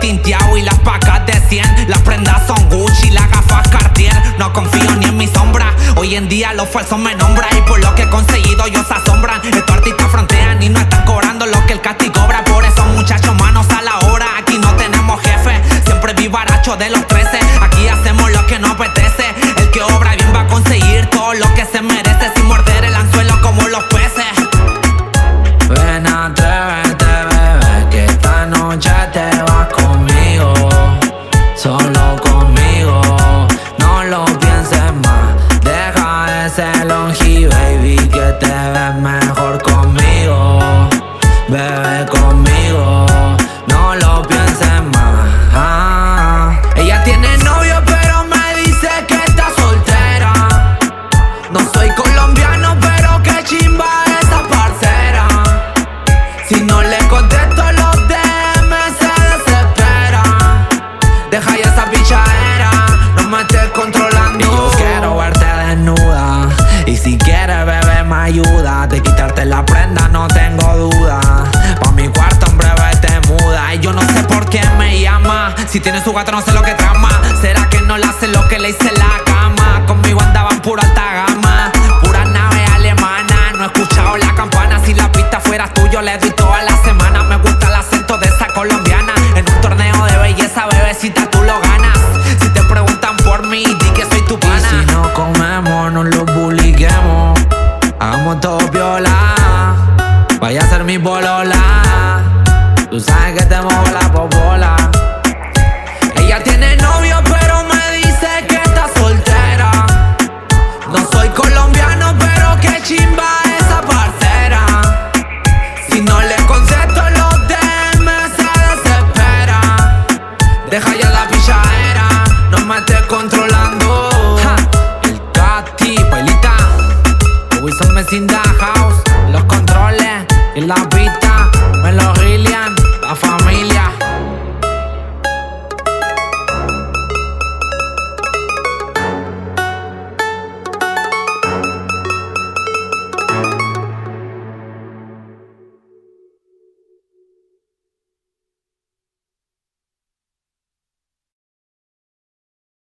tinteado y las pacas de 100. Las prendas son Gucci, las gafas Cartier. No confío ni en mi sombra. Hoy en día los falsos me nombran y por lo que he conseguido ellos se asombran. Estos artistas frontean y no están cobrando lo que el Casti cobra. Por eso muchachos, manos a la obra. Aquí no tenemos jefe, siempre vivaracho de los 13. Aquí hacemos lo que nos apetece. El que obra bien va a conseguir todo lo que se merece, sin morder el anzuelo como los peces. Ven, atrévete, bebé, que esta noche te vas conmigo. Solo conmigo, no lo pienses más. Deja ese longi, baby, que te ves mejor conmigo. Bebé, conmigo, no lo pienses más. Ella tiene novio pero me dice que está soltera. No soy colombiano pero qué chimba esa parcera. Si no le contesto los DM se desespera. Deja ya esa pichadera, no me estés controlando. Y yo quiero verte desnuda, y si quieres bebé me ayuda. De quitarte la prenda no tengo duda. Pa' mi cuarto en breve te muda. Y yo no sé por qué me llama. Si tiene su gato no sé lo que trama. ¿Será que no le hace lo que le hice en la cama? Conmigo andaban pura alta gama, pura nave alemana. No he escuchado la campana. Si la pista fuera tuyo le doy toda la semana. Me gusta el acento de esa colombiana. En un torneo de belleza, bebecita, tú lo ganas. Si te preguntan por mí, di que soy tu pana. Y si no comemos, no lo publiquemos. Hagamos todo viola. Vaya a ser mi bolola. Tú sabes que te muevo la popola. Ella tiene novio pero me dice que está soltera. No soy colombiano pero qué chimba esa parcera. Si no le contesto los DM se desespera. Deja ya la pichadera, no me estés controlando. El Casti, bailita, Wilson Mecinda.